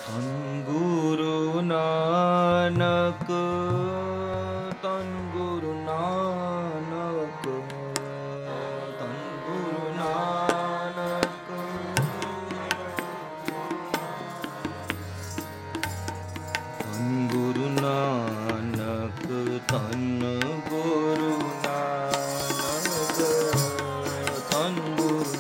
धन गुरु नानक, धन गुरु नानक, धन गुरु नानक। धन गुरु नानक, धन गुरु नानक, धन गुरु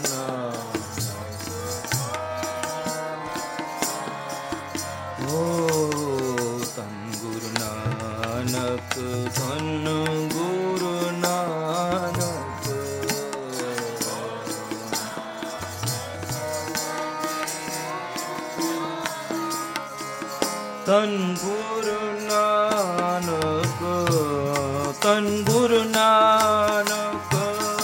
नानक। ओ धन गुरु नानक, धन गुरु नानक। धन गुरु नानक, धन गुरु नानक,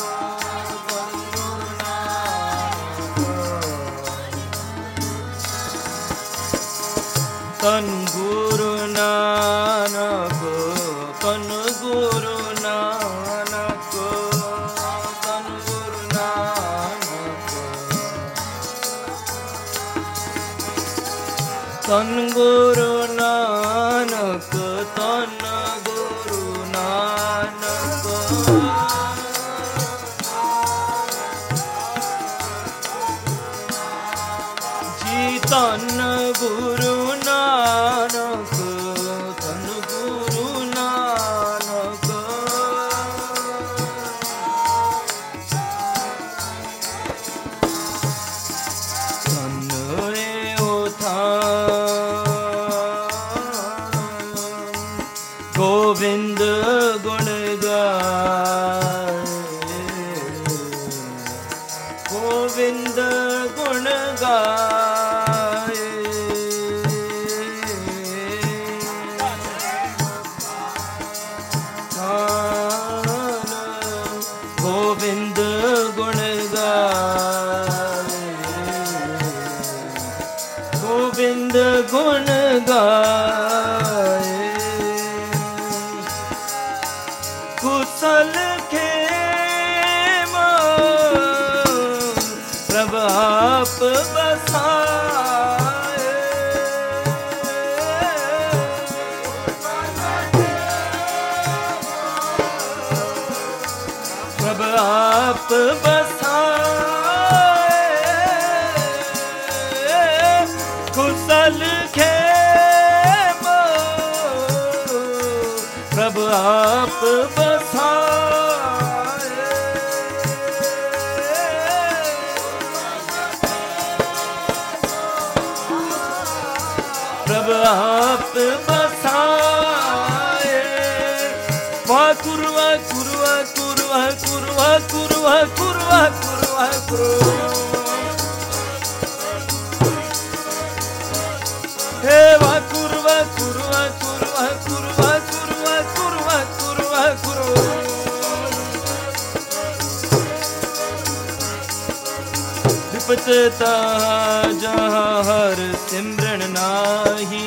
धन गुरु नानक, धन गुरु नानक, धन गुरु नानक, धन गुरु नानक, धन गुरु नानक। जी धन गुरु नानक, धन गुरु नानक। धन एओ थान गोविंद गुण गाए, गोविंद गुण गाए। थान गोविंद गुण गाए, गोविंद गुण गाए। कुशल खेम प्रभ आप बसाए, प्रभ आप बसाए। कुशल खेम प्रभ आप बसाए। प्रभ आप बसाए। वाह गुरु वाह गुरु वाह गुरु वाह गुरु वाह गुरु वाह गुरु वाह गुरु वाह गुरु। हे वाह गुरु वाह गुरु वाह गुरु वाह गुरु वाह गुरु वाह गुरु वाह गुरु वाह गुरु। विपत ताहा जहाँ हर सिमरन नाही,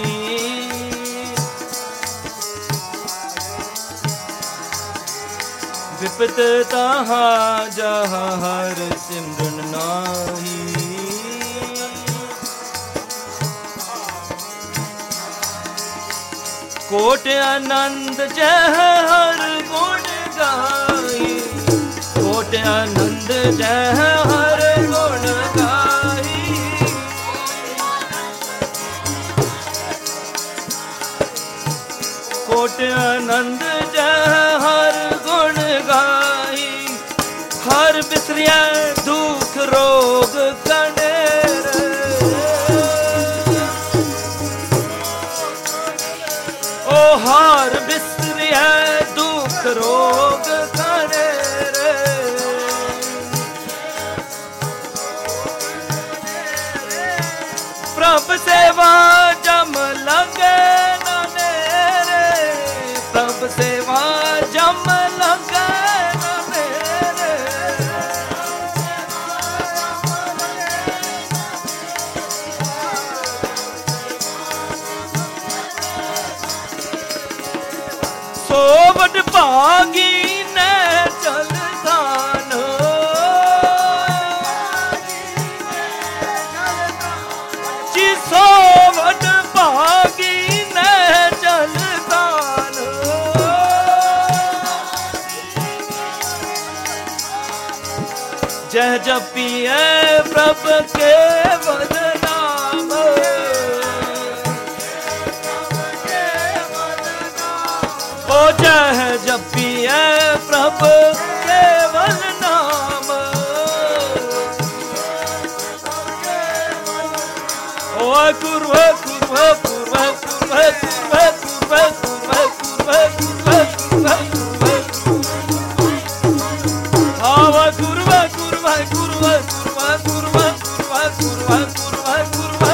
विपत ताहा जहाँ हर सिमरन नाही। कोट आनंद जह हर गुण गाई, कोट आनंद जह हर गुण गाई। कोट आनंद जह हर गुण गाई। हर बिसरिया दुख रोग कनेर, ओ हर बिसरिया दुख रोग कनेर। प्रभ सेवा जम लगे न नेरे, प्रभ सेवा जम लगे न नेरे। सो वड भागी ने चल दान, जी सो वड जपिए प्रभु केवल नाम, ओ जह जपिए प्रभु केवल नाम, ओ कुर्व कुर्व कुर्व कुर्व कुर्व कुर्व कुर्व आवा कुर्व कुर्व कुर्व कुर्व कुर्व कुर्व कुर्व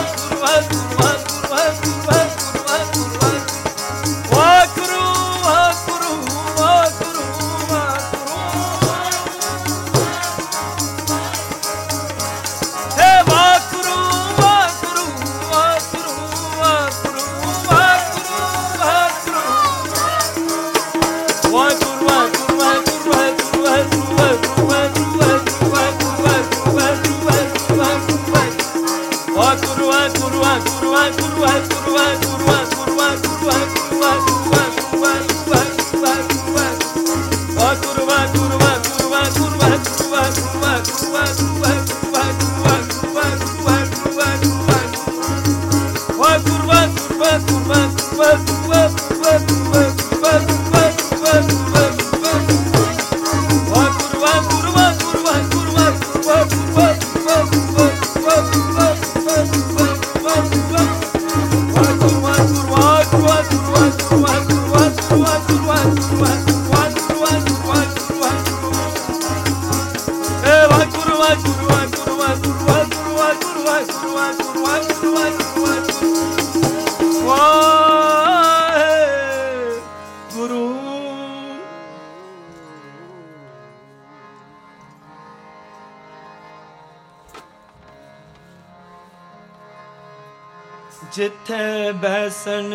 जिथे बैसन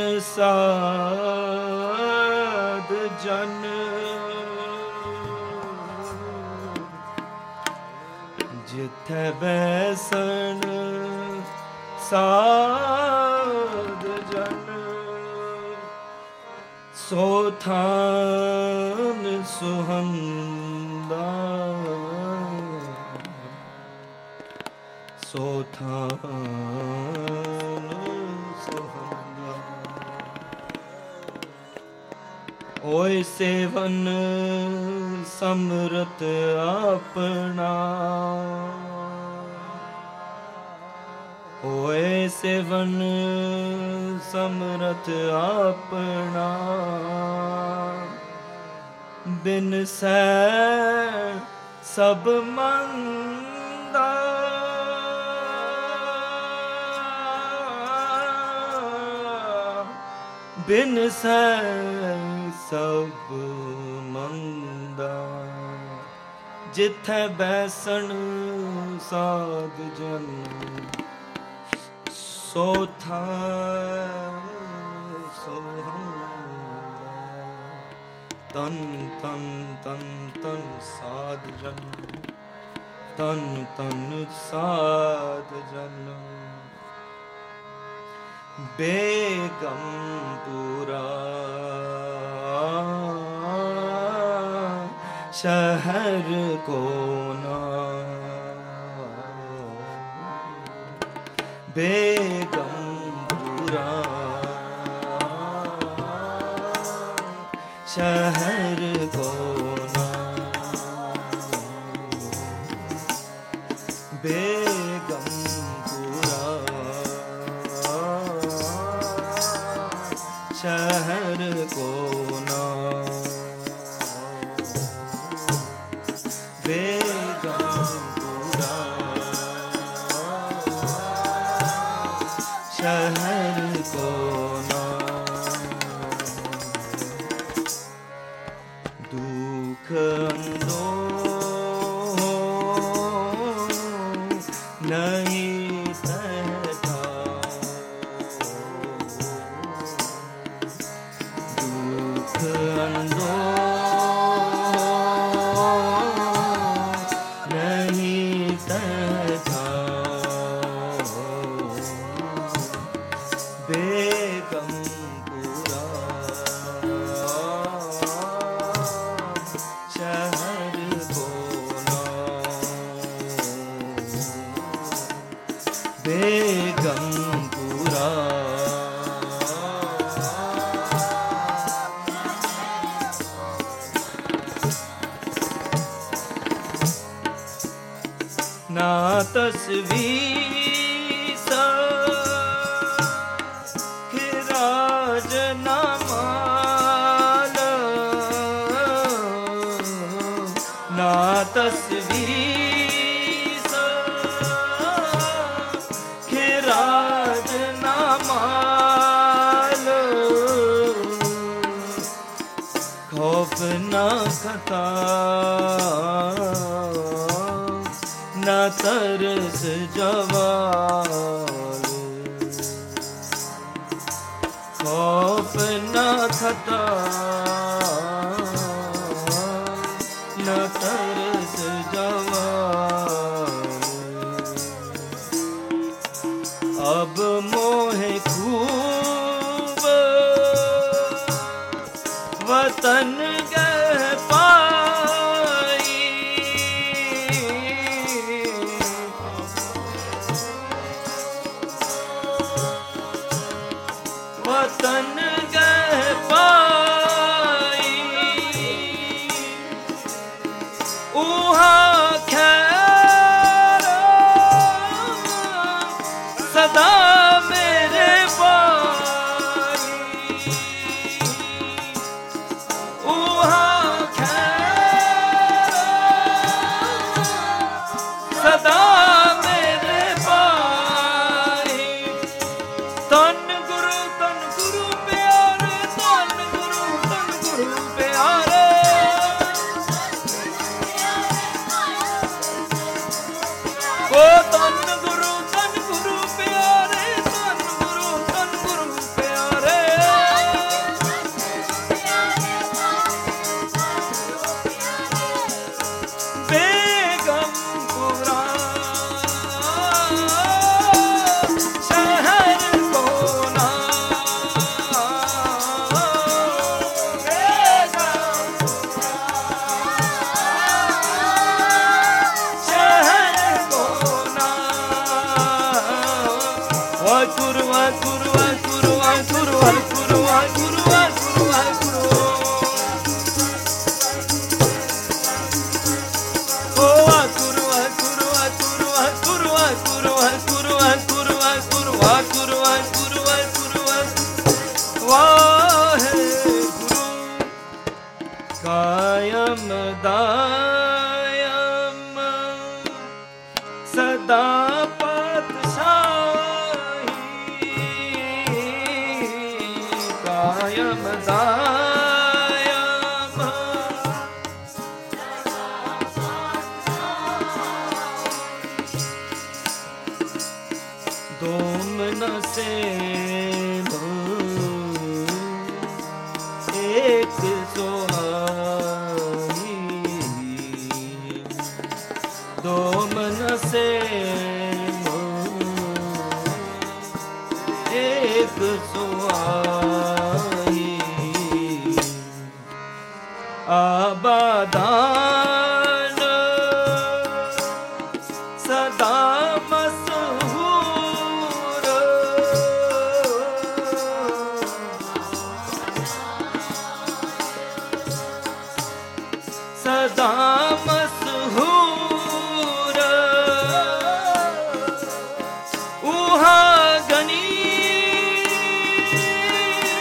साध जन, जिथे बैसन साध जन, सो थान सुहंदा, सो थान ओय सेवन समरत अपना, ओय सेवन समरत अपना, बिन सै सब मंदा, बिन सै सब मंदा, जिथे बैसन साध जन, सो थान सोहंदा, तन तन तन तन साध जन, तन तन साध जन, बेगमपुरा शहर को ना, बेगमपुरा शहर को ना, बेगमपुरा शहर को ना, बेगमपुरा शहर को ना, दुख अंदो नहीं सहता, दुख अंदो नहीं सहता, बेगम बेगमपुरा ना तस्वीर सखराज ना माल ना तस्वीर सखराज ना माल खौफ ना खता न तरस जवाल खौफ न खता न तरस जवाल अब मोहे खूब वतन गह पाई वतन गह पाई उहा खैर सदा मेरे बारी उहा खैर सदा मेरे बारी तन गुरु प्यारे तन गुरु प्यारे ओ तन गुरु प्यारे तन गुरु प्यारे बेगमपुरा शहर को ना कायम दायम सदा कायम दायम दोमन से एक सोहाई दोमन से एक सोहाई आबादान सदा मशहूर सदा मशहूर उहा गनी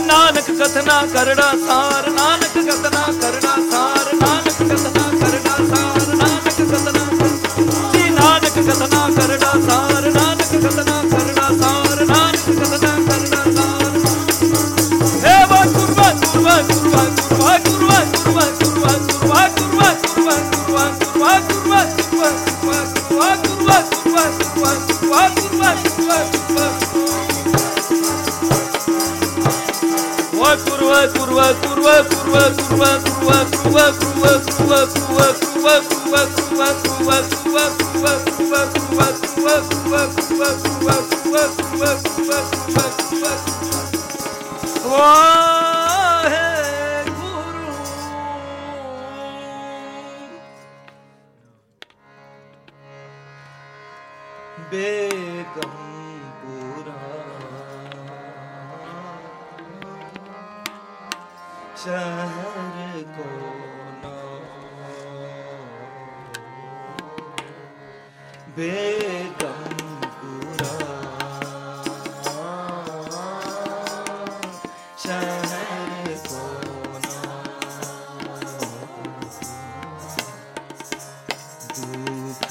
नानक कथना करड़ा सार, नानक कथना करड़ा सार, नानक कथना करड़ा सार, नानक कथना जी नानक कथना करड़ा सार, नानक कथना करड़ा सार, नानक कथना करड़ा सार। हे वाकुर वाकुर वाकुर वाकुर वाकुर वाकुर वाकुर वाकुर वाकुर वाकुर वाकुर वाकुर वाकुर वाकुर वाकुर वाकुर बेगमपुरा शहर को बेगमपुरा शहर को दुख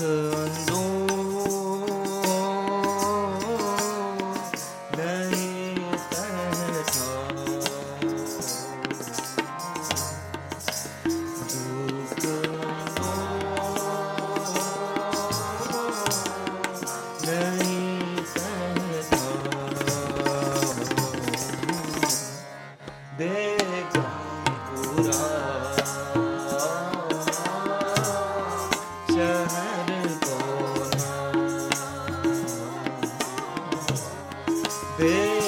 शहर को